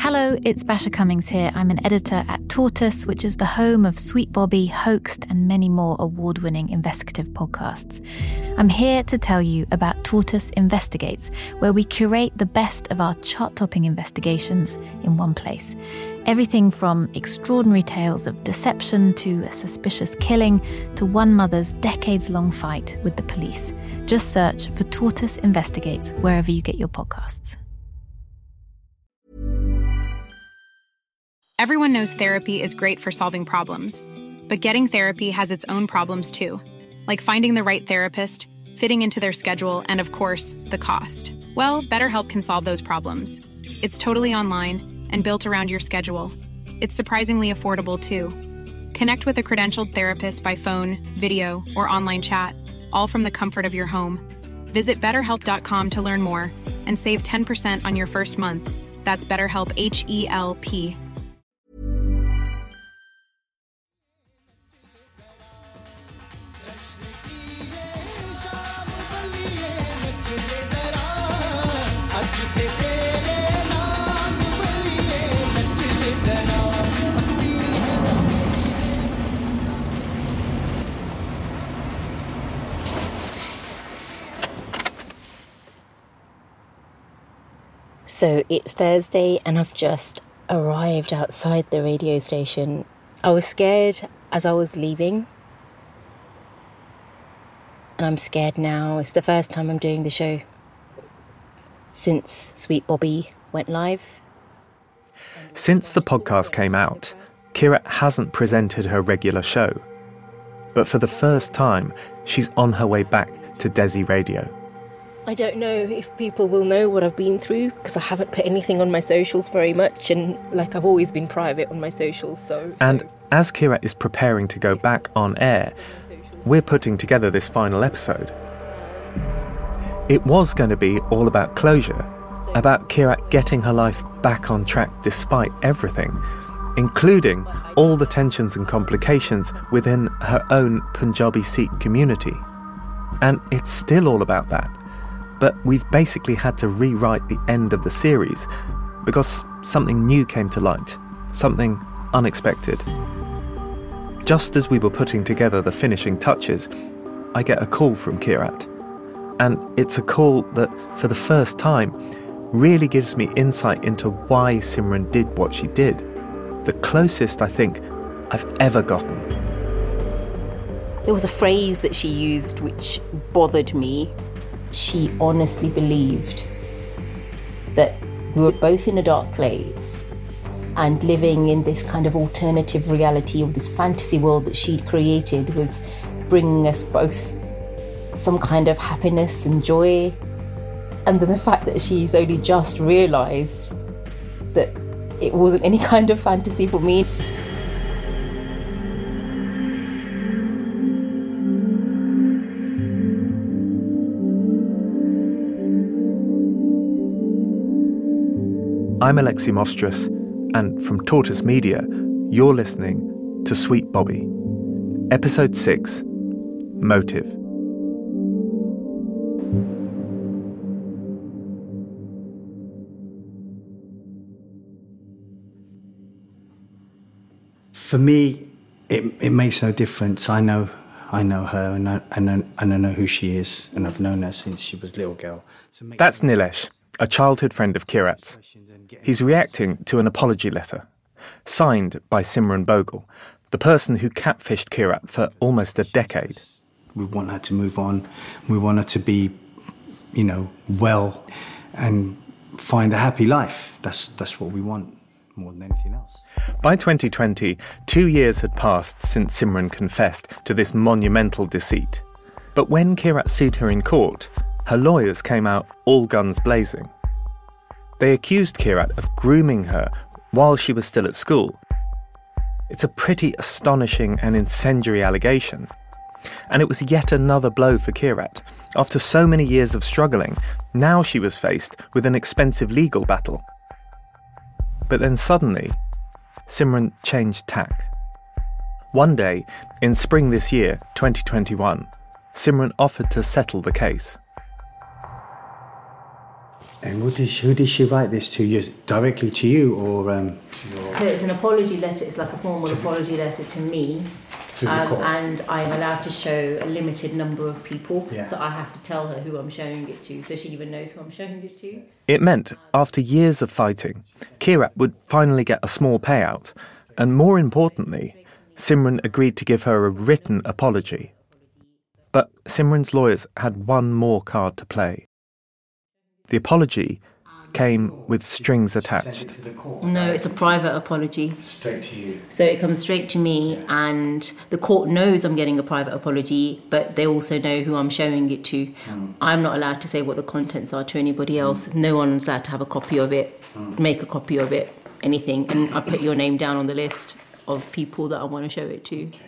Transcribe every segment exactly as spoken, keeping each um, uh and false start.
Hello, it's Basha Cummings here. I'm an editor at Tortoise, which is the home of Sweet Bobby, Hoaxed, and many more award-winning investigative podcasts. I'm here to tell you about Tortoise Investigates, where we curate the best of our chart-topping investigations in one place. Everything from extraordinary tales of deception to a suspicious killing to one mother's decades-long fight with the police. Just search for Tortoise Investigates wherever you get your podcasts. Everyone knows therapy is great for solving problems, but getting therapy has its own problems too, like finding the right therapist, fitting into their schedule, and of course, the cost. Well, BetterHelp can solve those problems. It's totally online and built around your schedule. It's surprisingly affordable too. Connect with a credentialed therapist by phone, video, or online chat, all from the comfort of your home. Visit better help dot com to learn more and save ten percent on your first month. That's BetterHelp, H E L P. So it's Thursday and I've just arrived outside the radio station. I was scared as I was leaving. And I'm scared now. It's the first time I'm doing the show since Sweet Bobby went live. Since the podcast came out, Kira hasn't presented her regular show. But for the first time, she's on her way back to Desi Radio. I don't know if people will know what I've been through because I haven't put anything on my socials very much, and like I've always been private on my socials. So, and so. as Kira is preparing to go back on air, we're putting together this final episode. It was going to be all about closure, about Kira getting her life back on track despite everything, including all the tensions and complications within her own Punjabi Sikh community. And it's still all about that. But we've basically had to rewrite the end of the series because something new came to light, something unexpected. Just as we were putting together the finishing touches, I get a call from Kirat. And it's a call that, for the first time, really gives me insight into why Simran did what she did. The closest, I think, I've ever gotten. There was a phrase that she used which bothered me. She honestly believed that we were both in a dark place and living in this kind of alternative reality or this fantasy world that she'd created was bringing us both some kind of happiness and joy. And then the fact that she's only just realised that it wasn't any kind of fantasy for me. I'm Alexi Mostrous, and from Tortoise Media, you're listening to Sweet Bobby, Episode six, Motive. For me, it it makes no difference. I know, I know her, and I, and I, and I know who she is, and I've known her since she was a little girl. So That's Nilesh, a childhood friend of Kirat's. He's reacting to an apology letter, signed by Simran Bogle, the person who catfished Kirat for almost a decade. We want her to move on. We want her to be, you know, well and find a happy life. That's that's what we want more than anything else. By twenty twenty, two years had passed since Simran confessed to this monumental deceit. But when Kirat sued her in court, her lawyers came out all guns blazing. They accused Kirat of grooming her while she was still at school. It's a pretty astonishing and incendiary allegation. And it was yet another blow for Kirat. After so many years of struggling, now she was faced with an expensive legal battle. But then suddenly, Simran changed tack. One day, in spring this year, twenty twenty-one, Simran offered to settle the case. And what did she, who did she write this to? You, directly to you, or um, to your... So it's an apology letter. It's like a formal apology letter to me, um, and I'm allowed to show a limited number of people. Yeah. So I have to tell her who I'm showing it to, so she even knows who I'm showing it to. It meant, after years of fighting, Kirat would finally get a small payout, and more importantly, Simran agreed to give her a written apology. But Simran's lawyers had one more card to play. The apology came with strings attached. No, it's a private apology. Straight to you. So it comes straight to me, and the court knows I'm getting a private apology, but they also know who I'm showing it to. Mm. I'm not allowed to say what the contents are to anybody else. Mm. No one's allowed to have a copy of it, mm. make a copy of it, anything. And I put your name down on the list of people that I want to show it to. Okay.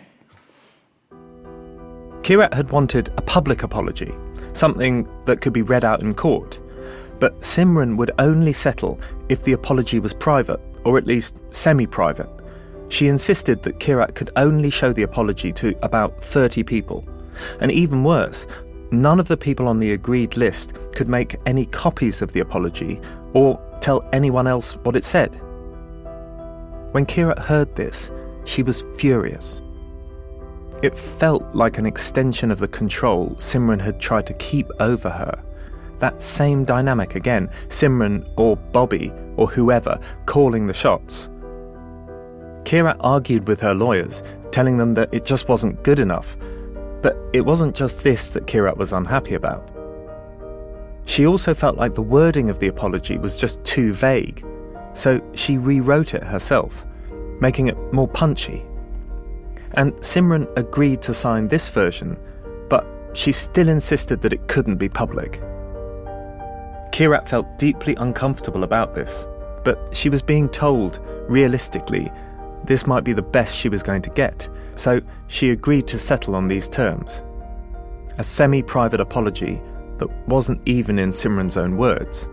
Kirat had wanted a public apology, something that could be read out in court. But Simran would only settle if the apology was private, or at least semi-private. She insisted that Kirat could only show the apology to about thirty people. And even worse, none of the people on the agreed list could make any copies of the apology or tell anyone else what it said. When Kirat heard this, she was furious. It felt like an extension of the control Simran had tried to keep over her. That same dynamic again, Simran or Bobby or whoever calling the shots. Kirat argued with her lawyers, telling them that it just wasn't good enough. But it wasn't just this that Kirat was unhappy about. She also felt like the wording of the apology was just too vague, so she rewrote it herself, making it more punchy. And Simran agreed to sign this version, but she still insisted that it couldn't be public. Kirat felt deeply uncomfortable about this, but she was being told, realistically, this might be the best she was going to get, so she agreed to settle on these terms. A semi-private apology that wasn't even in Simran's own words.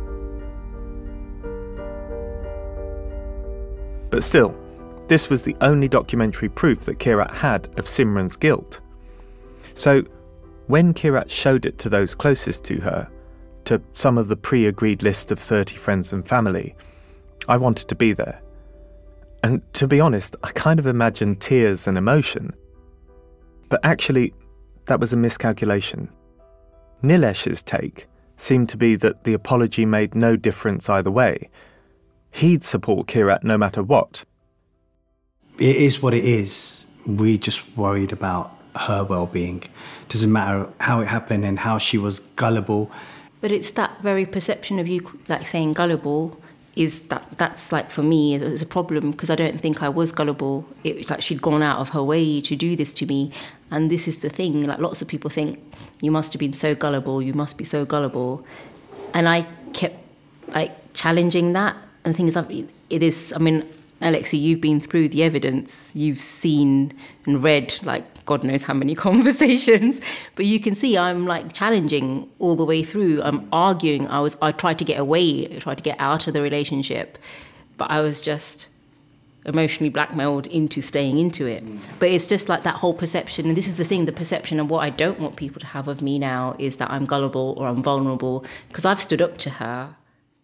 But still, this was the only documentary proof that Kirat had of Simran's guilt. So, when Kirat showed it to those closest to her, to some of the pre-agreed list of thirty friends and family, I wanted to be there. And to be honest, I kind of imagined tears and emotion. But actually, that was a miscalculation. Nilesh's take seemed to be that the apology made no difference either way. He'd support Kirat no matter what. It is what it is. We just worried about her well-being. Doesn't matter how it happened and how she was gullible. But it's that very perception of you, like saying gullible, is that that's like for me it's a problem, because I don't think I was gullible. It was like she'd gone out of her way to do this to me, and this is the thing. Like lots of people think you must have been so gullible, you must be so gullible, and I kept like challenging that. And the thing is, I've, it is. I mean, Alexi, you've been through the evidence, you've seen and read like God knows how many conversations, but you can see I'm like challenging all the way through. I'm arguing. I was, I tried to get away, I tried to get out of the relationship, but I was just emotionally blackmailed into staying into it. Mm. But it's just like that whole perception, and this is the thing, the perception of what I don't want people to have of me now is that I'm gullible or I'm vulnerable, because I've stood up to her.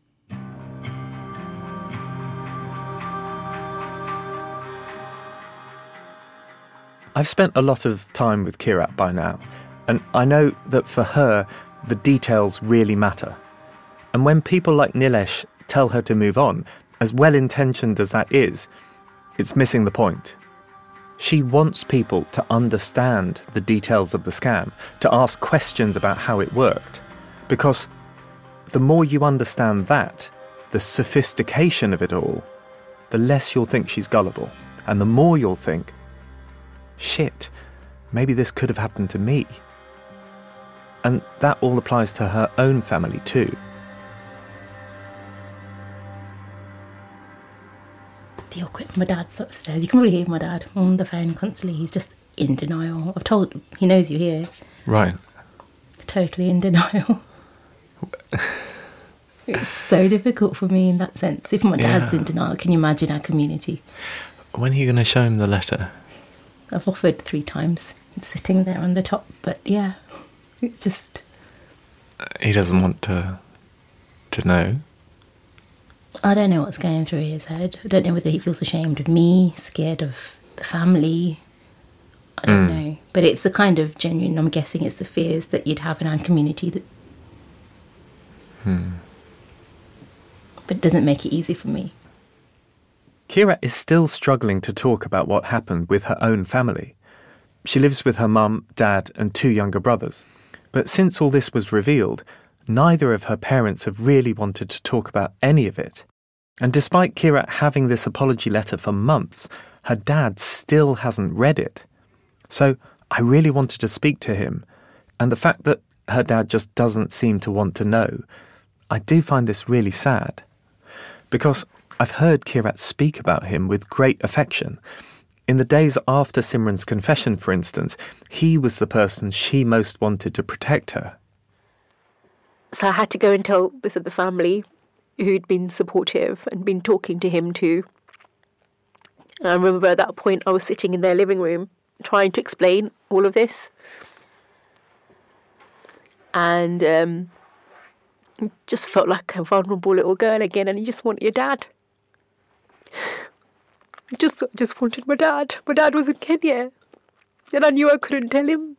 I've spent a lot of time with Kirat by now, and I know that for her, the details really matter. And when people like Nilesh tell her to move on, as well-intentioned as that is, it's missing the point. She wants people to understand the details of the scam, to ask questions about how it worked. Because the more you understand that, the sophistication of it all, the less you'll think she's gullible, and the more you'll think, shit, maybe this could have happened to me. And that all applies to her own family too. The awkward, my dad's upstairs. You can really hear my dad on the phone constantly. He's just in denial. I've told him, he knows you're here. Right. Totally in denial. It's so difficult for me in that sense. If my dad's yeah. in denial, can you imagine our community? When are you going to show him the letter? I've offered three times. It's sitting there on the top, but yeah, it's just... He doesn't want to to know? I don't know what's going through his head. I don't know whether he feels ashamed of me, scared of the family. I don't mm. know. But it's the kind of genuine, I'm guessing it's the fears that you'd have in our community that... Hmm. But it doesn't make it easy for me. Kira is still struggling to talk about what happened with her own family. She lives with her mum, dad and two younger brothers. But since all this was revealed, neither of her parents have really wanted to talk about any of it. And despite Kira having this apology letter for months, her dad still hasn't read it. So I really wanted to speak to him. And the fact that her dad just doesn't seem to want to know, I do find this really sad. Because I've heard Kirat speak about him with great affection. In the days after Simran's confession, for instance, he was the person she most wanted to protect her. So I had to go and tell this of the family who'd been supportive and been talking to him too. And I remember at that point I was sitting in their living room trying to explain all of this. And um, it just felt like a vulnerable little girl again, and you just want your dad. I just, just wanted my dad. My dad was in Kenya, and I knew I couldn't tell him.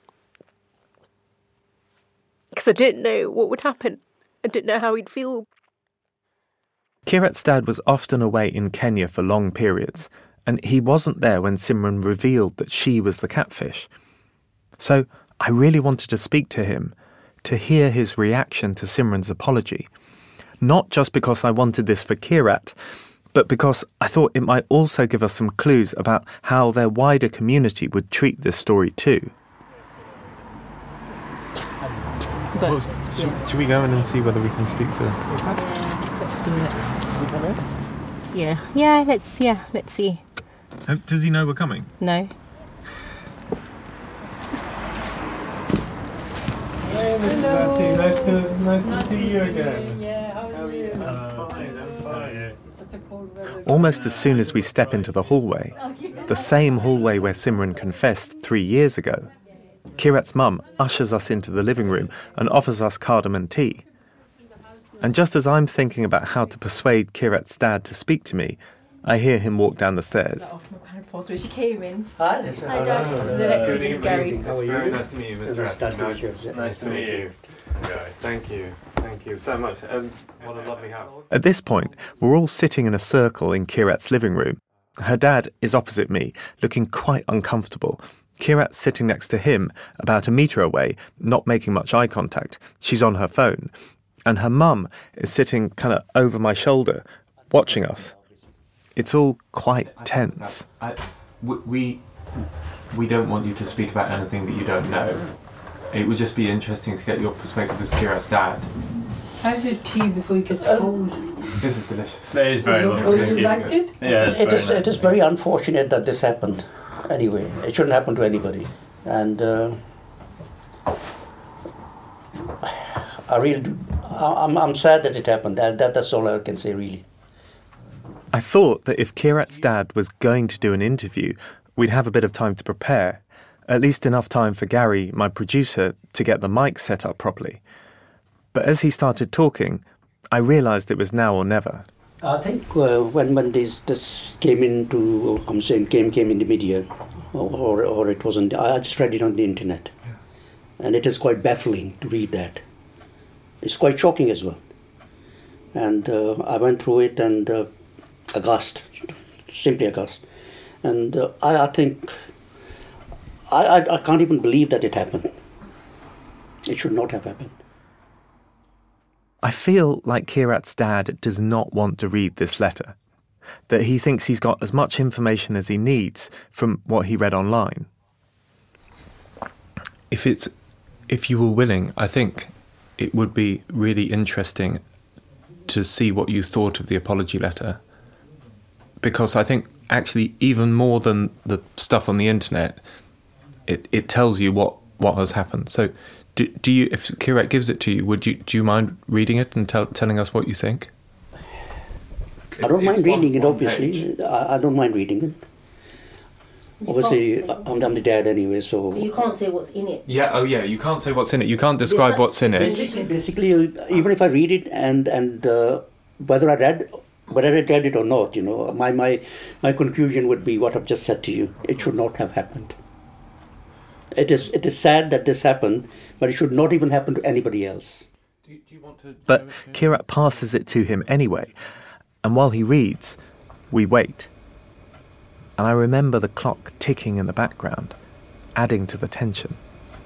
Because I didn't know what would happen. I didn't know how he'd feel. Kirat's dad was often away in Kenya for long periods, and he wasn't there when Simran revealed that she was the catfish. So I really wanted to speak to him, to hear his reaction to Simran's apology. Not just because I wanted this for Kirat, but because I thought it might also give us some clues about how their wider community would treat this story too. But, well, should, yeah. should we go in and see whether we can speak to... Yeah, let's do it. Yeah, yeah, let's, yeah, let's see. Uh, does he know we're coming? No. Hey, Mister Bassi, nice to, nice to nice see you again. Yeah, how are you? Uh, fine, I'm fine. Such a cold weather. Almost as soon as we step into the hallway, the same hallway where Simran confessed three years ago, Kirat's mum ushers us into the living room and offers us cardamom tea. And just as I'm thinking about how to persuade Kirat's dad to speak to me, I hear him walk down the stairs. Where she came in. Hi, Hi, Dad. This is Alexi. This is Gary. How are you? Very nice to meet you, Mister Aston. Nice, nice to meet you. Thank you. Thank you so much. Um, what a lovely house. At this point, we're all sitting in a circle in Kirat's living room. Her dad is opposite me, looking quite uncomfortable. Kirat's sitting next to him, about a metre away, not making much eye contact. She's on her phone. And her mum is sitting kind of over my shoulder, watching us. It's all quite tense. I, I, we, we don't want you to speak about anything that you don't know. It would just be interesting to get your perspective as Kirat's dad. Have your tea before it gets cold. This is delicious. It is very lovely. Oh, you liked it? Yeah, it's it very is. nice. It is very unfortunate that this happened. Anyway, it shouldn't happen to anybody. And uh, I really, do, I'm, I'm sad that it happened. That, that that's all I can say, really. I thought that if Kirat's dad was going to do an interview, we'd have a bit of time to prepare, at least enough time for Gary, my producer, to get the mic set up properly. But as he started talking, I realised it was now or never. I think uh, when when this this came into, I'm saying came came in the media, or or it wasn't. I just read it on the internet, yeah. And it is quite baffling to read that. It's quite shocking as well. And uh, I went through it and. Uh, aghast, simply aghast. And uh, I, I think, I, I, I can't even believe that it happened. It should not have happened. I feel like Kirat's dad does not want to read this letter, that he thinks he's got as much information as he needs from what he read online. If it's, if you were willing, I think it would be really interesting to see what you thought of the apology letter. Because I think actually even more than the stuff on the internet, it, it tells you what, what has happened. So do, do you, if Kirat gives it to you, would you do you mind reading it and tell, telling us what you think? I don't it's, mind it's reading one, it, obviously. I, I don't mind reading it. You Obviously, can't say- I'm, I'm the dad anyway, so... You can't say what's in it. Yeah, oh yeah, you can't say what's in it. You can't describe Yes, what's in it. Basically, basically, even if I read it and and uh, whether I read whether I read it or not, you know, my, my my conclusion would be what I've just said to you. It should not have happened. It is it is sad that this happened, but it should not even happen to anybody else. Do you, do you want to But Kirat passes it to him anyway, and while he reads, we wait. And I remember the clock ticking in the background, adding to the tension.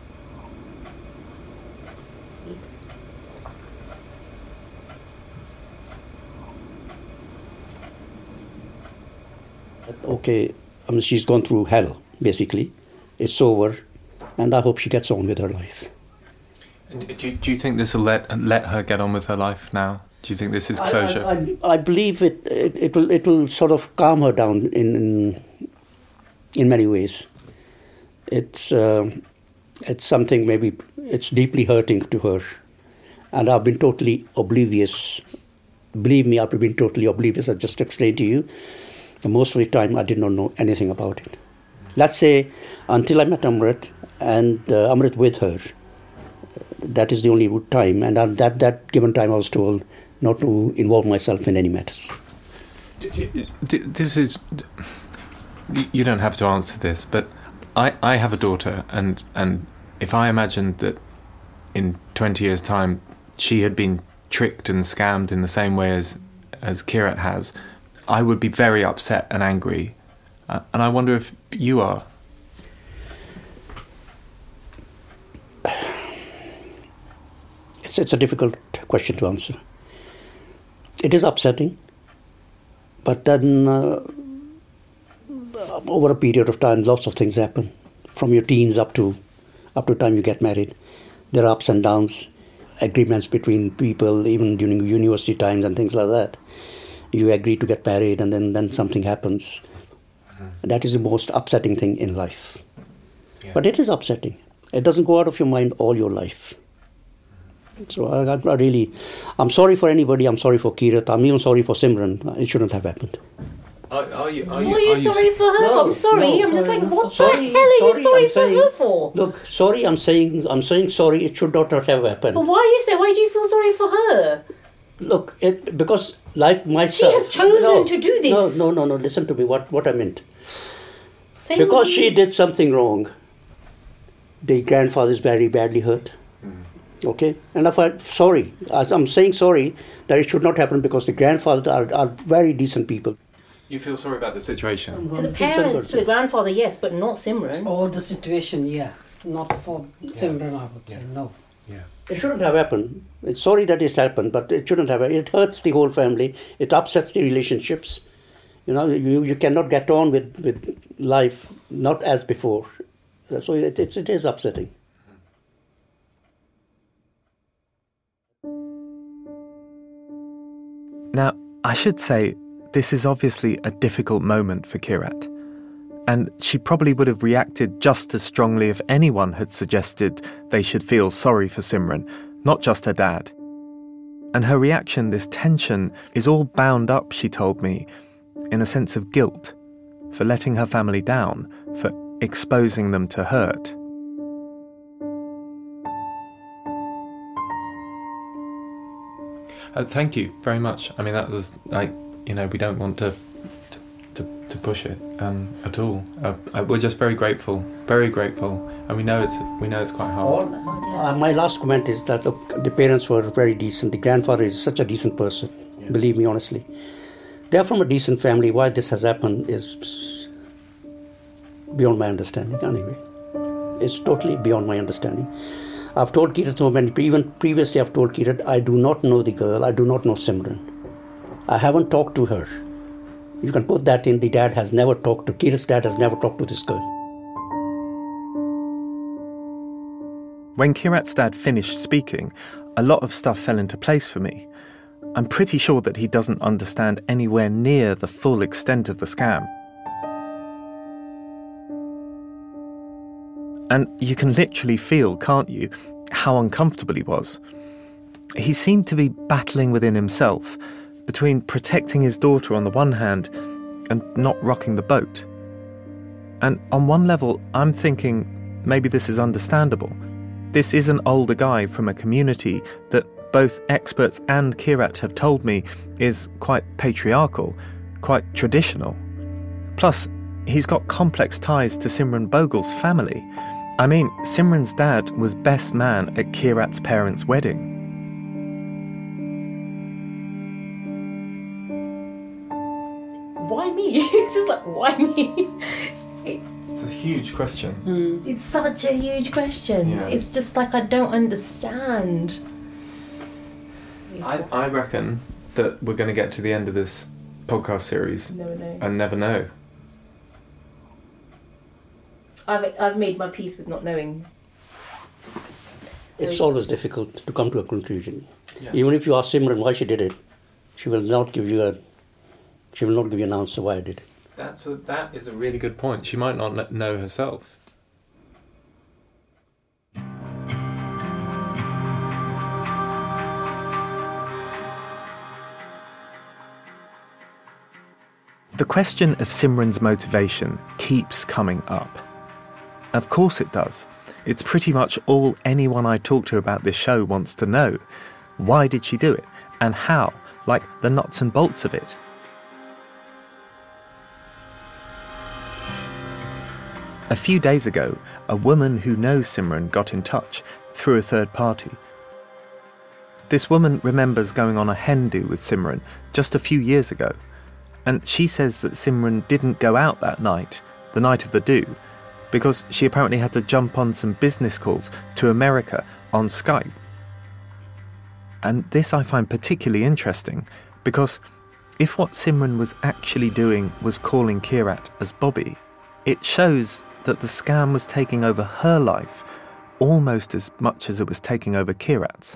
Okay, I mean, she's gone through hell, basically. It's over, and I hope she gets on with her life. And do, you- do you think this will let let her get on with her life now? Do you think this is I- closure? I, I, I believe it, it. It will. It will sort of calm her down in in, in many ways. It's um, it's something maybe it's deeply hurting to her, and I've been totally oblivious. Believe me, I've been totally oblivious. I just explained to you. And most of the time, I did not know anything about it. Let's say until I met Amrit and uh, Amrit with her. That is the only time, and at that that given time, I was told not to involve myself in any matters. This is... You don't have to answer this, but I, I have a daughter, and, and if I imagined that in twenty years' time she had been tricked and scammed in the same way as, as Kirat has, I would be very upset and angry. Uh, and I wonder if you are. It's, it's a difficult question to answer. It is upsetting, but then uh, over a period of time, lots of things happen. From your teens up to up to time you get married, there are ups and downs, agreements between people, even during university times and things like that. You agree to get married, and then, then something happens. Mm-hmm. That is the most upsetting thing in life. Yeah. But it is upsetting. It doesn't go out of your mind all your life. So I, I really, I'm sorry for anybody. I'm sorry for Kirat. I'm even sorry for Simran. It shouldn't have happened. Are, are you? Are What you, are you are sorry you, for her No, for? I'm sorry. no, I'm just sorry. like, what Sorry, the hell are you sorry, sorry I'm for saying- her for? Look, sorry. I'm saying, I'm saying sorry. It should not have happened. But why are you saying? Why do you feel sorry for her? Look, it because like myself, has chosen no, to do this. No, no, no, no. Listen to me. What what I meant. Same Because with she you. did something wrong. The grandfather is very badly hurt. Okay, and if I sorry, as I'm saying sorry that it should not happen because the grandfathers are, are very decent people. you feel sorry about the situation? To the parents, to the grandfather, yes, but not Simran. All the situation, yeah. Not for Simran, I would say, no. Yeah. It shouldn't have happened. It's sorry that it's happened, but it shouldn't have. It hurts the whole family. It upsets the relationships. You know, you, you cannot get on with, with life not as before. So it, it's, it is upsetting. Now, I should say, this is obviously a difficult moment for Kirat. And she probably would have reacted just as strongly if anyone had suggested they should feel sorry for Simran, not just her dad. And her reaction, this tension, is all bound up, she told me, in a sense of guilt for letting her family down, for exposing them to hurt. Uh, thank you very much. I mean, that was like, you know, we don't want to to, to, to push it um, at all. Uh, I, we're just very grateful, very grateful, and we know it's we know it's quite hard. Uh, my last comment is that the, the parents were very decent. The grandfather is such a decent person, yeah. Believe me honestly. They are from a decent family. Why this has happened is beyond my understanding anyway. It's totally beyond my understanding. I've told Kirat so many, even previously I've told Kirat, I do not know the girl, I do not know Simran. I haven't talked to her. You can put that in, the dad has never talked to, Kirat's dad has never talked to this girl. When Kirat's dad finished speaking, a lot of stuff fell into place for me. I'm pretty sure that he doesn't understand anywhere near the full extent of the scam. And you can literally feel, can't you, how uncomfortable he was. He seemed to be battling within himself, between protecting his daughter on the one hand and not rocking the boat. And on one level, I'm thinking maybe this is understandable. This is an older guy from a community that both experts and Kirat have told me is quite patriarchal, quite traditional. Plus, he's got complex ties to Simran Bogle's family. I mean, Simran's dad was best man at Kirat's parents' wedding. Why me? It's just like, why me? It, It's a huge question. mm, it's such a huge question. Yeah. It's just like, I don't understand. I, I reckon that we're going to get to the end of this podcast series No, no. and never know. I've, I've made my peace with not knowing. It's always difficult to come to a conclusion. Yeah. Even if you ask Simran why she did it, she will not give you a, she will not give you an answer why I did it. That's a, that is a really good point. She might not kn- know herself. The question of Simran's motivation keeps coming up. Of course it does. It's pretty much all anyone I talk to about this show wants to know. Why did she do it? And how? Like the nuts and bolts of it. A few days ago, a woman who knows Simran got in touch through a third party. This woman remembers going on a hen do with Simran just a few years ago. And she says that Simran didn't go out that night, the night of the do, because she apparently had to jump on some business calls to America on Skype. And this I find particularly interesting, because if what Simran was actually doing was calling Kirat as Bobby, it shows that the scam was taking over her life almost as much as it was taking over Kirat's.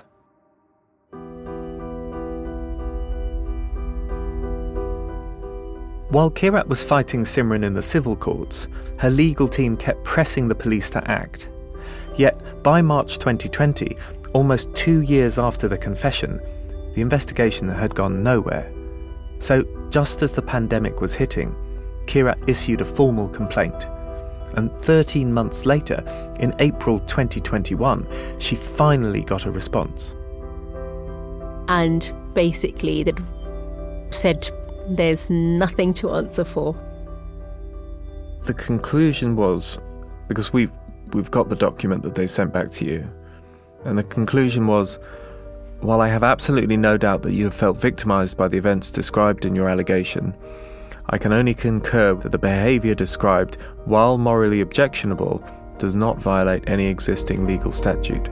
While Kirat was fighting Simran in the civil courts, her legal team kept pressing the police to act. Yet, by March twenty twenty, almost two years after the confession, the investigation had gone nowhere. So, just as the pandemic was hitting, Kirat issued a formal complaint. And thirteen months later, in April twenty twenty-one, she finally got a response. And basically, that said, there's nothing to answer for. The conclusion was, because we we've got the document that they sent back to you, and the conclusion was, while I have absolutely no doubt that you have felt victimised by the events described in your allegation, I can only concur that the behaviour described, while morally objectionable, does not violate any existing legal statute.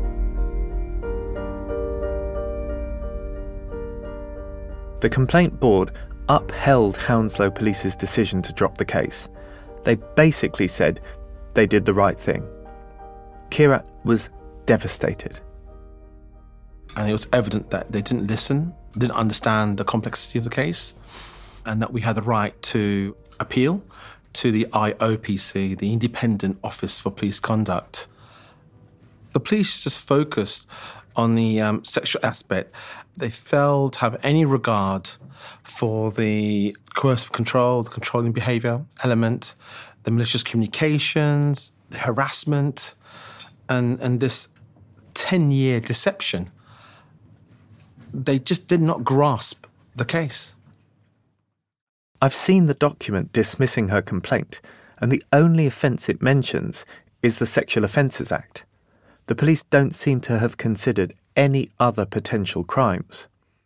The complaint board upheld Hounslow Police's decision to drop the case. They basically said they did the right thing. Kirat was devastated. And it was evident that they didn't listen, didn't understand the complexity of the case, and that we had the right to appeal to the I O P C, the Independent Office for Police Conduct. The police just focused on the um, sexual aspect. They failed to have any regard for the coercive control, the controlling behaviour element, the malicious communications, the harassment, and, and this ten-year deception. They just did not grasp the case. I've seen the document dismissing her complaint, and the only offence it mentions is the Sexual Offences Act. The police don't seem to have considered any other potential crimes.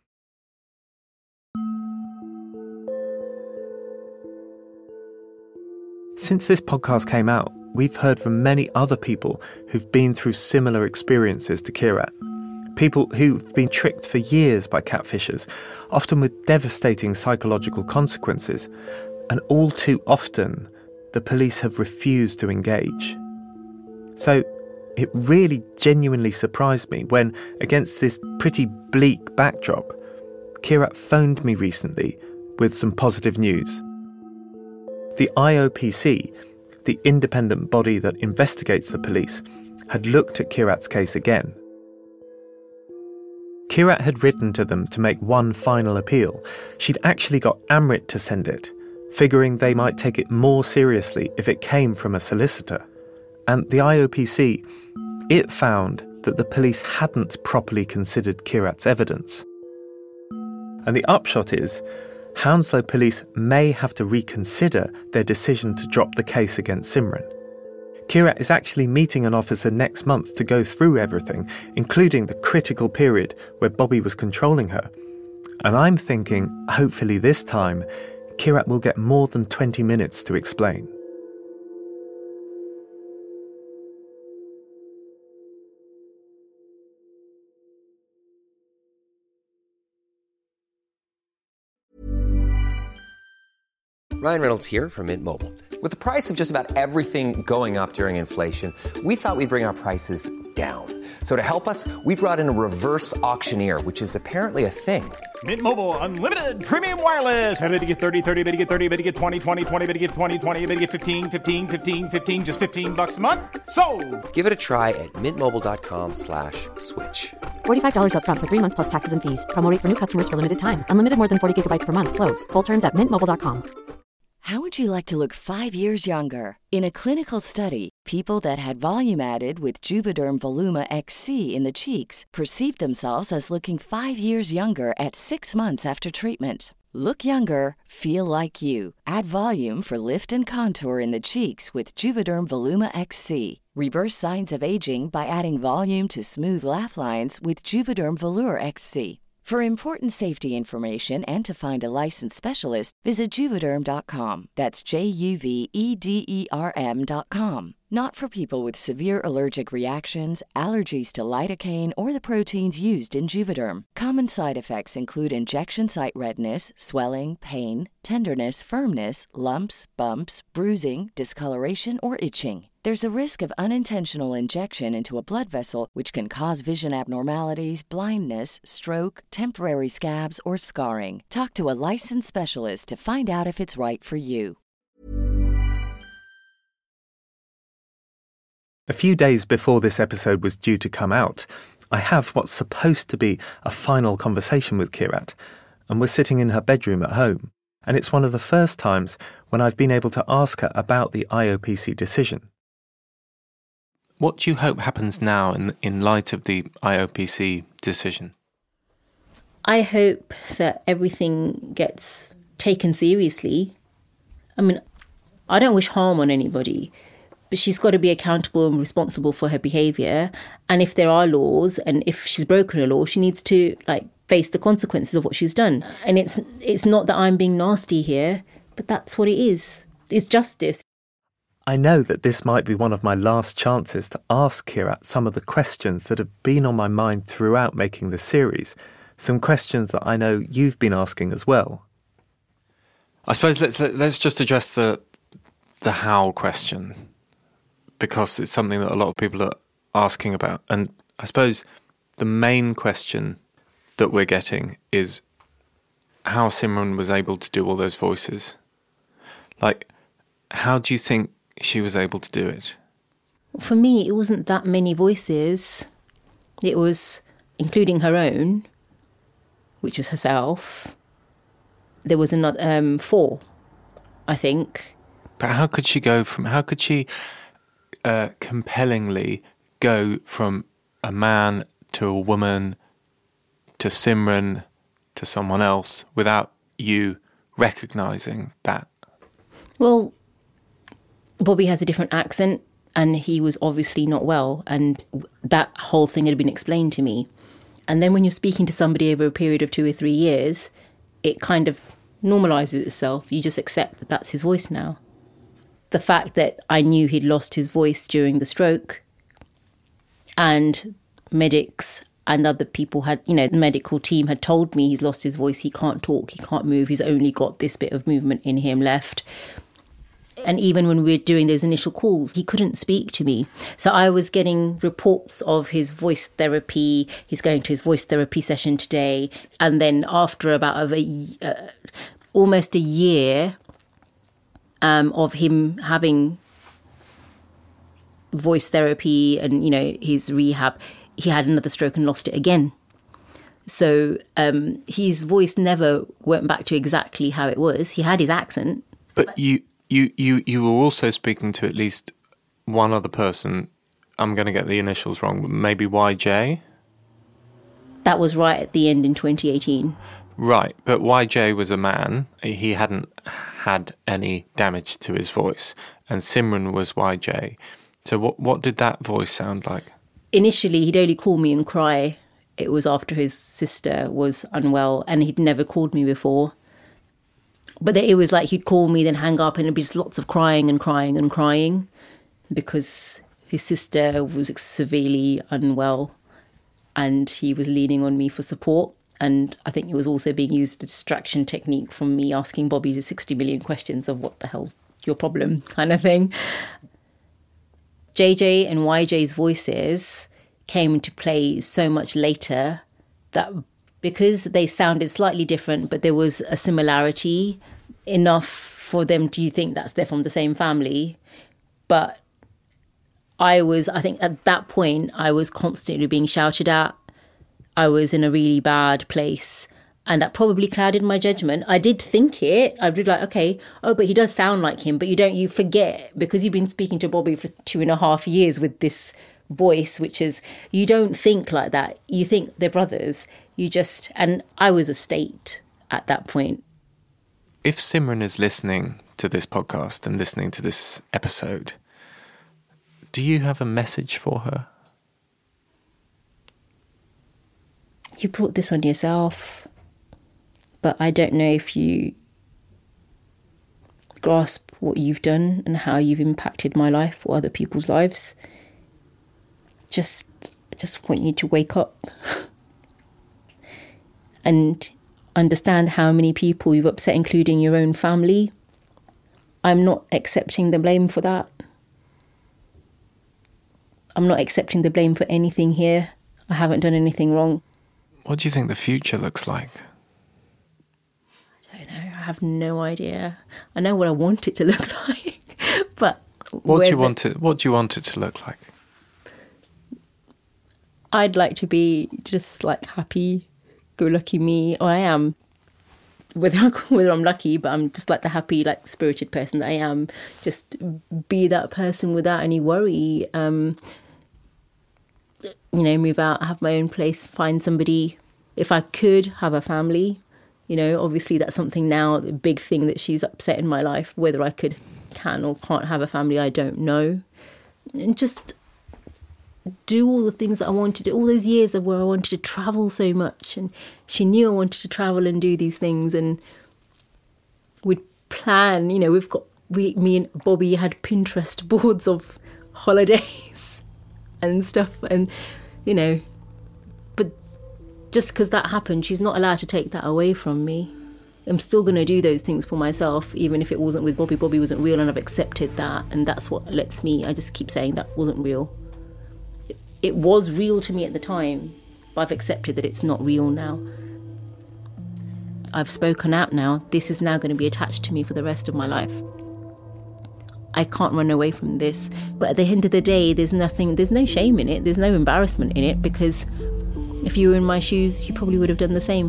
Since this podcast came out, we've heard from many other people who've been through similar experiences to Kirat. People who've been tricked for years by catfishers, often with devastating psychological consequences, and all too often, the police have refused to engage. So, it really genuinely surprised me when, against this pretty bleak backdrop, Kirat phoned me recently with some positive news. The I O P C, the independent body that investigates the police, had looked at Kirat's case again. Kirat had written to them to make one final appeal. She'd actually got Amrit to send it, figuring they might take it more seriously if it came from a solicitor. And the I O P C, it found that the police hadn't properly considered Kirat's evidence. And the upshot is, Hounslow police may have to reconsider their decision to drop the case against Simran. Kirat is actually meeting an officer next month to go through everything, including the critical period where Bobby was controlling her. And I'm thinking, hopefully this time, Kirat will get more than twenty minutes to explain. Ryan Reynolds here from Mint Mobile. With the price of just about everything going up during inflation, we thought we'd bring our prices down. So to help us, we brought in a reverse auctioneer, which is apparently a thing. Mint Mobile Unlimited Premium Wireless. How to get thirty, thirty, how to get thirty, how to get twenty, twenty, twenty, how to get twenty, twenty, how to get fifteen, fifteen, fifteen, fifteen, just fifteen bucks a month? Sold! Give it a try at mintmobile.com slash switch. forty-five dollars up front for three months plus taxes and fees. Promo rate for new customers for limited time. Unlimited more than forty gigabytes per month. Slows full terms at mint mobile dot com. How would you like to look five years younger? In a clinical study, people that had volume added with Juvederm Voluma X C in the cheeks perceived themselves as looking five years younger at six months after treatment. Look younger, feel like you. Add volume for lift and contour in the cheeks with Juvederm Voluma X C. Reverse signs of aging by adding volume to smooth laugh lines with Juvederm Volure X C. For important safety information and to find a licensed specialist, visit Juvederm dot com. That's J U V E D E R M dot com. Not for people with severe allergic reactions, allergies to lidocaine, or the proteins used in Juvederm. Common side effects include injection site redness, swelling, pain, tenderness, firmness, lumps, bumps, bruising, discoloration, or itching. There's a risk of unintentional injection into a blood vessel, which can cause vision abnormalities, blindness, stroke, temporary scabs, or scarring. Talk to a licensed specialist to find out if it's right for you. A few days before this episode was due to come out, I have what's supposed to be a final conversation with Kirat, and we're sitting in her bedroom at home. And it's one of the first times when I've been able to ask her about the I O P C decision. What do you hope happens now in in light of the I O P C decision? I hope that everything gets taken seriously. I mean, I don't wish harm on anybody, but she's got to be accountable and responsible for her behaviour. And if there are laws, and if she's broken a law, she needs to like face the consequences of what she's done. And it's it's not that I'm being nasty here, but that's what it is. It's justice. I know that this might be one of my last chances to ask Kirat some of the questions that have been on my mind throughout making this series, some questions that I know you've been asking as well. I suppose let's let's just address the the how question, because it's something that a lot of people are asking about. And I suppose the main question that we're getting is how Simran was able to do all those voices. Like, how do you think she was able to do it? For me, it wasn't that many voices. It was, including her own, which is herself, there was another um, four, I think. But how could she go from, how could she uh, compellingly go from a man to a woman to Simran to someone else without you recognising that? Well, Bobby has a different accent and he was obviously not well, and that whole thing had been explained to me. And then when you're speaking to somebody over a period of two or three years, it kind of normalises itself. You just accept that that's his voice now. The fact that I knew he'd lost his voice during the stroke, and medics and other people had, you know, the medical team had told me he's lost his voice, he can't talk, he can't move, he's only got this bit of movement in him left. And even when we were doing those initial calls, he couldn't speak to me. So I was getting reports of his voice therapy. He's going to his voice therapy session today. And then after about a, uh, almost a year um, of him having voice therapy and, you know, his rehab, he had another stroke and lost it again. So um, his voice never went back to exactly how it was. He had his accent, But you, you, you, you were also speaking to at least one other person. I'm going to get the initials wrong, but maybe Y J? That was right at the end in twenty eighteen. Right, but Y J was a man. He hadn't had any damage to his voice. And Simran was Y J. So what what did that voice sound like? Initially, he'd only call me and cry. It was after his sister was unwell, and he'd never called me before. But then it was like he'd call me, then hang up, and it'd be just lots of crying and crying and crying because his sister was severely unwell and he was leaning on me for support. And I think it was also being used as a distraction technique from me asking Bobby the sixty million questions of what the hell's your problem kind of thing. J J and Y J's voices came into play so much later that because they sounded slightly different, but there was a similarity enough for them to think that's they're from the same family. But I was, I think at that point, I was constantly being shouted at. I was in a really bad place. And that probably clouded my judgment. I did think it. I'd be like, okay, oh, but he does sound like him. But you don't, you forget, because you've been speaking to Bobby for two and a half years with this voice, which is, you don't think like that. You think they're brothers. You just, and I was a state at that point. If Simran is listening to this podcast and listening to this episode, do you have a message for her? You brought this on yourself. But I don't know if you grasp what you've done and how you've impacted my life or other people's lives. Just, I just want you to wake up and understand how many people you've upset, including your own family. I'm not accepting the blame for that. I'm not accepting the blame for anything here. I haven't done anything wrong. What do you think the future looks like? I don't know. I have no idea. I know what I want it to look like, but what do you want it? What do you want it to look like? I'd like to be just like happy, go lucky me. Or I am, whether whether I'm lucky, but I'm just like the happy, like spirited person that I am. Just be that person without any worry. Um, you know, move out, have my own place, find somebody. If I could have a family. You know, obviously that's something now, the big thing that she's upset in my life. Whether I could, can or can't have a family, I don't know. And just do all the things that I wanted to do. All those years of where I wanted to travel so much. And she knew I wanted to travel and do these things. And we'd plan, you know, we've got, we, me and Bobby had Pinterest boards of holidays and stuff. And, you know, just because that happened, she's not allowed to take that away from me. I'm still going to do those things for myself, even if it wasn't with Bobby. Bobby wasn't real, and I've accepted that, and that's what lets me, I just keep saying that wasn't real. It, it was real to me at the time, but I've accepted that it's not real now. I've spoken out now. This is now going to be attached to me for the rest of my life. I can't run away from this. But at the end of the day, there's nothing, there's no shame in it. There's no embarrassment in it, because if you were in my shoes, you probably would have done the same.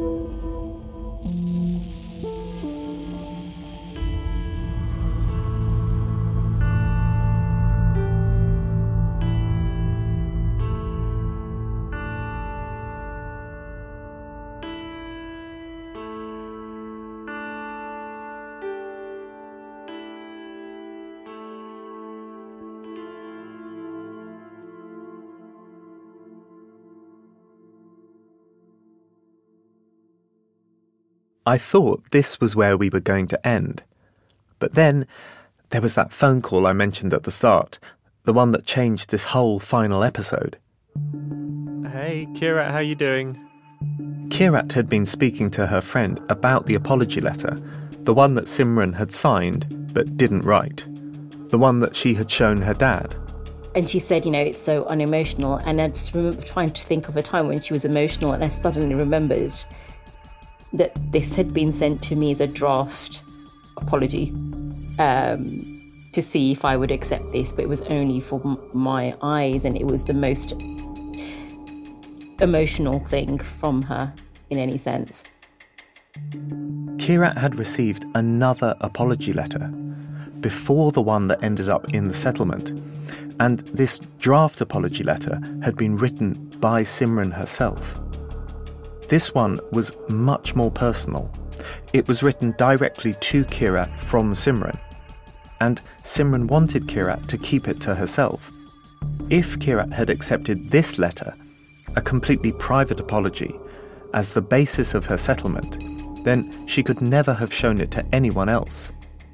I thought this was where we were going to end. But then there was that phone call I mentioned at the start, the one that changed this whole final episode. Hey, Kirat, how you doing? Kirat had been speaking to her friend about the apology letter, the one that Simran had signed but didn't write, the one that she had shown her dad. And she said, you know, it's so unemotional. And I just remember trying to think of a time when she was emotional, and I suddenly remembered that this had been sent to me as a draft apology um, to see if I would accept this, but it was only for m- my eyes, and it was the most emotional thing from her in any sense. Kirat had received another apology letter before the one that ended up in the settlement, and this draft apology letter had been written by Simran herself. This one was much more personal. It was written directly to Kirat from Simran, and Simran wanted Kirat to keep it to herself. If Kirat had accepted this letter, a completely private apology, as the basis of her settlement, then she could never have shown it to anyone else.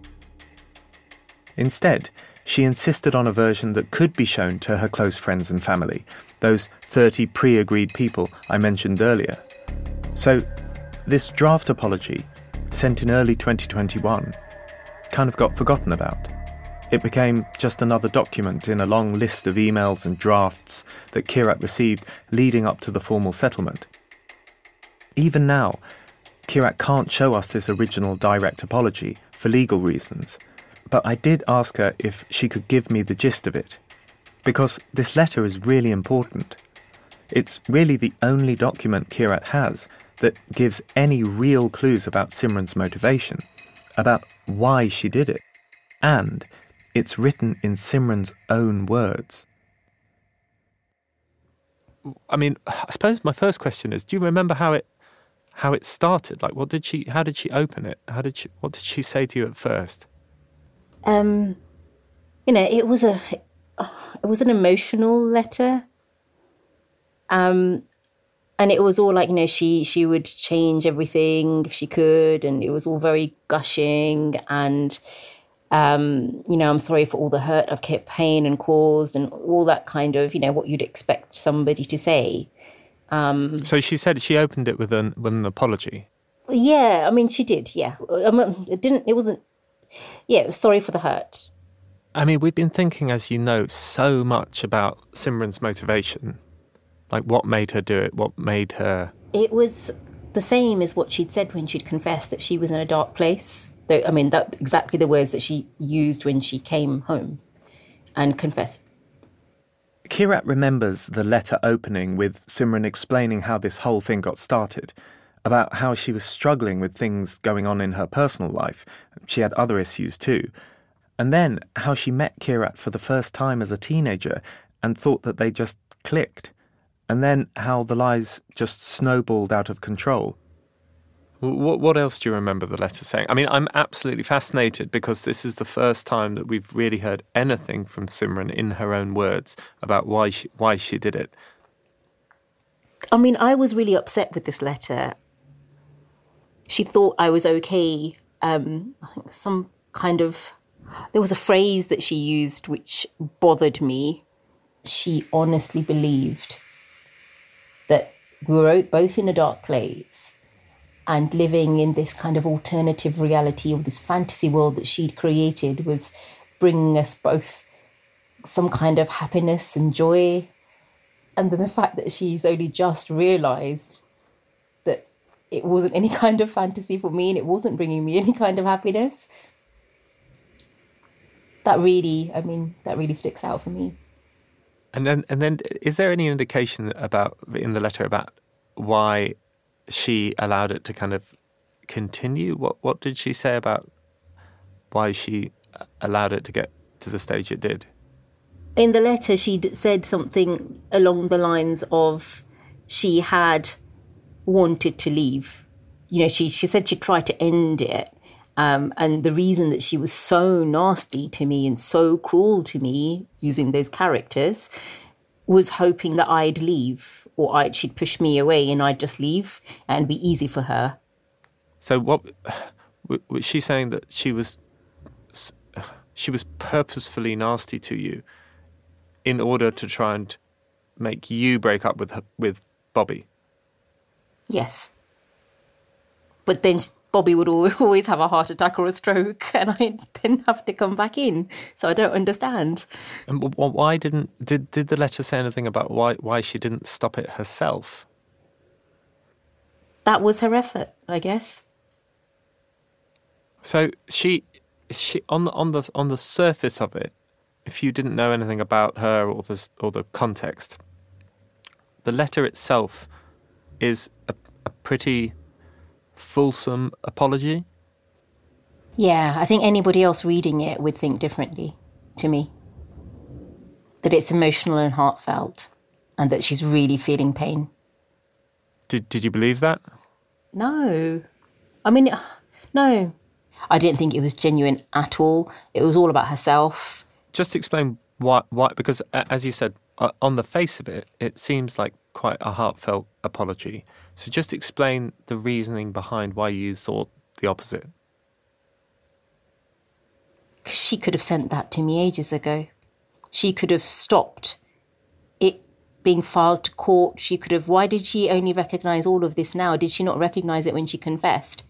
Instead, she insisted on a version that could be shown to her close friends and family, those thirty pre-agreed people I mentioned earlier. So, this draft apology, sent in early twenty twenty-one, kind of got forgotten about. It became just another document in a long list of emails and drafts that Kirat received leading up to the formal settlement. Even now, Kirat can't show us this original direct apology for legal reasons, but I did ask her if she could give me the gist of it, because this letter is really important. It's really the only document Kirat has that gives any real clues about Simran's motivation, about why she did it, and it's written in Simran's own words. I mean, I suppose my first question is, do you remember how it how it started? Like, what did she? How did she open it? How did she? What did she say to you at first? Um, you know, it was a it was an emotional letter. Um, and it was all like, you know, she she would change everything if she could, and it was all very gushing and. Um, you know, I'm sorry for all the hurt I've kept pain and caused, and all that kind of, you know, what you'd expect somebody to say. Um, so she said she opened it with an with an apology. Yeah, I mean, she did. Yeah, I mean, it didn't. It wasn't. Yeah, it was sorry for the hurt. I mean, we've been thinking, as you know, so much about Simran's motivation, like what made her do it, what made her. It was the same as what she'd said when she'd confessed that she was in a dark place. I mean, that exactly the words that she used when she came home and confessed. Kirat remembers the letter opening with Simran explaining how this whole thing got started, about how she was struggling with things going on in her personal life. She had other issues too. And then how she met Kirat for the first time as a teenager and thought that they just clicked. And then how the lies just snowballed out of control. What what else do you remember the letter saying? I mean, I'm absolutely fascinated because this is the first time that we've really heard anything from Simran in her own words about why she, why she did it. I mean, I was really upset with this letter. She thought I was okay. Um, I think some kind of... There was a phrase that she used which bothered me. She honestly believed that we were both in a dark place and living in this kind of alternative reality, or this fantasy world that she'd created, was bringing us both some kind of happiness and joy. And then the fact that she's only just realised that it wasn't any kind of fantasy for me and it wasn't bringing me any kind of happiness. That really, I mean, that really sticks out for me. And then, and then, is there any indication about in the letter about why she allowed it to kind of continue? What what did she say about why she allowed it to get to the stage it did? In the letter, she said something along the lines of she had wanted to leave. You know, she, she said she tried to end it. Um, and the reason that she was so nasty to me and so cruel to me, using those characters, was hoping that I'd leave, or I'd, she'd push me away and I'd just leave and be easy for her. So what was she saying, that she was she was purposefully nasty to you in order to try and make you break up with her, with Bobby? Yes. But then Bobby would always have a heart attack or a stroke, and I'd then have to come back in. So I don't understand. And why didn't did did the letter say anything about why why she didn't stop it herself? That was her effort, I guess. So she she on the on the on the surface of it, if you didn't know anything about her or the or the context, the letter itself is a, a pretty fulsome apology? Yeah, I think anybody else reading it would think differently to me. That it's emotional and heartfelt, and that she's really feeling pain. Did Did you believe that? No. I mean, no. I didn't think it was genuine at all. It was all about herself. Just explain why, why because as you said, on the face of it, it seems like quite a heartfelt apology. So just explain the reasoning behind why you thought the opposite. Because she could have sent that to me ages ago. She could have stopped it being filed to court. She could have... Why did she only recognise all of this now? Did she not recognise it when she confessed?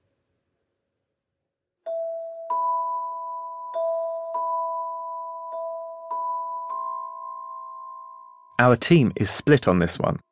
Our team is split on this one.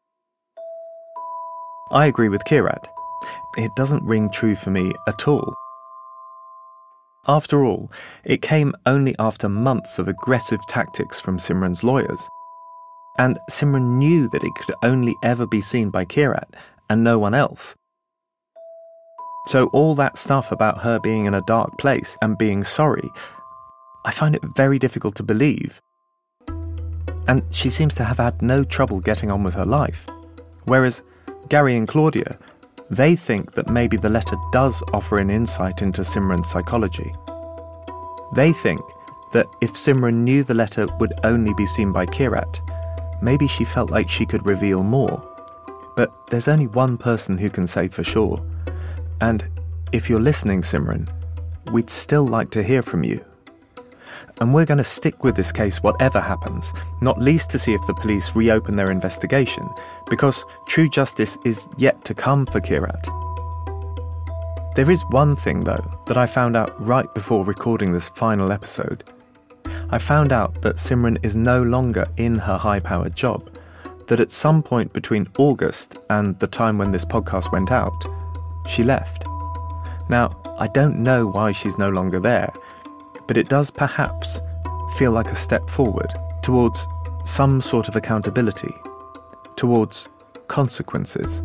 I agree with Kirat. It doesn't ring true for me at all. After all, it came only after months of aggressive tactics from Simran's lawyers. And Simran knew that it could only ever be seen by Kirat and no one else. So all that stuff about her being in a dark place and being sorry, I find it very difficult to believe. And she seems to have had no trouble getting on with her life. Whereas Gary and Claudia, they think that maybe the letter does offer an insight into Simran's psychology. They think that if Simran knew the letter would only be seen by Kirat, maybe she felt like she could reveal more. But there's only one person who can say for sure. And if you're listening, Simran, we'd still like to hear from you. And we're going to stick with this case whatever happens, not least to see if the police reopen their investigation, because true justice is yet to come for Kirat. There is one thing, though, that I found out right before recording this final episode. I found out that Simran is no longer in her high-powered job, that at some point between August and the time when this podcast went out, she left. Now, I don't know why she's no longer there, but it does perhaps feel like a step forward towards some sort of accountability, towards consequences.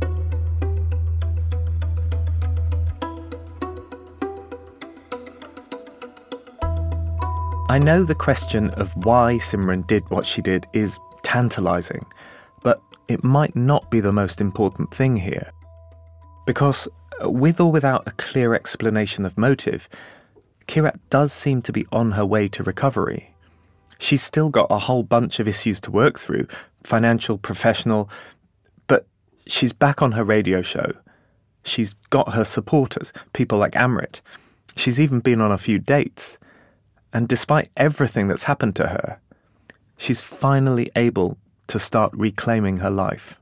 I know the question of why Simran did what she did is tantalising, but it might not be the most important thing here. Because with or without a clear explanation of motive, Kirat does seem to be on her way to recovery. She's still got a whole bunch of issues to work through, financial, professional, but she's back on her radio show. She's got her supporters, people like Amrit. She's even been on a few dates. And despite everything that's happened to her, she's finally able to start reclaiming her life.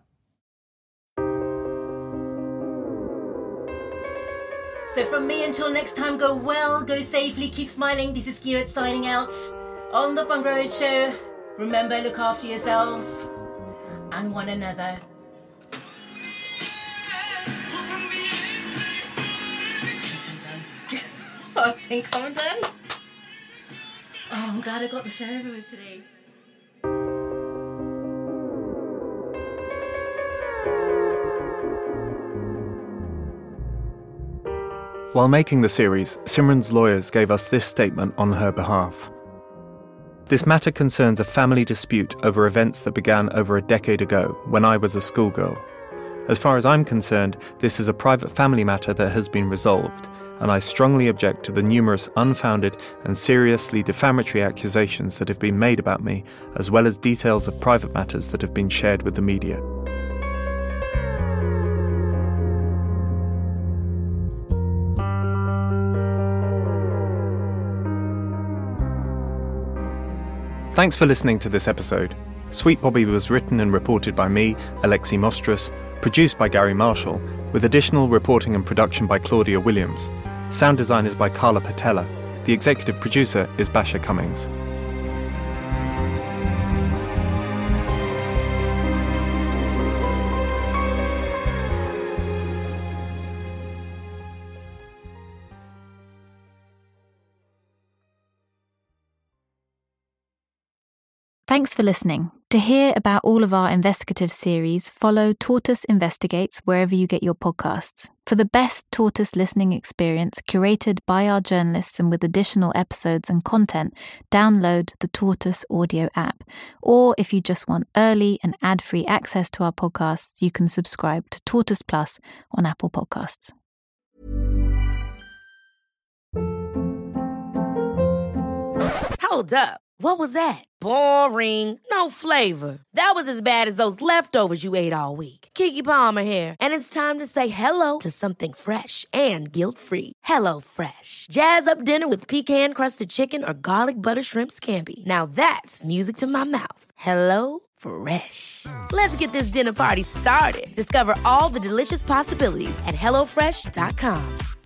So from me until next time, go well, go safely, keep smiling. This is Kirat signing out on the Punk Road Show. Remember, look after yourselves and one another. I think I'm done. Oh, I'm glad I got the show over with today. While making the series, Simran's lawyers gave us this statement on her behalf. This matter concerns a family dispute over events that began over a decade ago, when I was a schoolgirl. As far as I'm concerned, this is a private family matter that has been resolved, and I strongly object to the numerous unfounded and seriously defamatory accusations that have been made about me, as well as details of private matters that have been shared with the media. Thanks for listening to this episode. Sweet Bobby was written and reported by me, Alexi Mostras, produced by Gary Marshall, with additional reporting and production by Claudia Williams. Sound design is by Carla Patella. The executive producer is Basha Cummings. Thanks for listening. To hear about all of our investigative series, follow Tortoise Investigates wherever you get your podcasts. For the best Tortoise listening experience, curated by our journalists and with additional episodes and content, download the Tortoise audio app. Or if you just want early and ad-free access to our podcasts, you can subscribe to Tortoise Plus on Apple Podcasts. Hold up. What was that? Boring. No flavor. That was as bad as those leftovers you ate all week. Keke Palmer here, and it's time to say hello to something fresh and guilt-free. Hello Fresh. Jazz up dinner with pecan-crusted chicken or garlic butter shrimp scampi. Now that's music to my mouth. Hello Fresh. Let's get this dinner party started. Discover all the delicious possibilities at hello fresh dot com.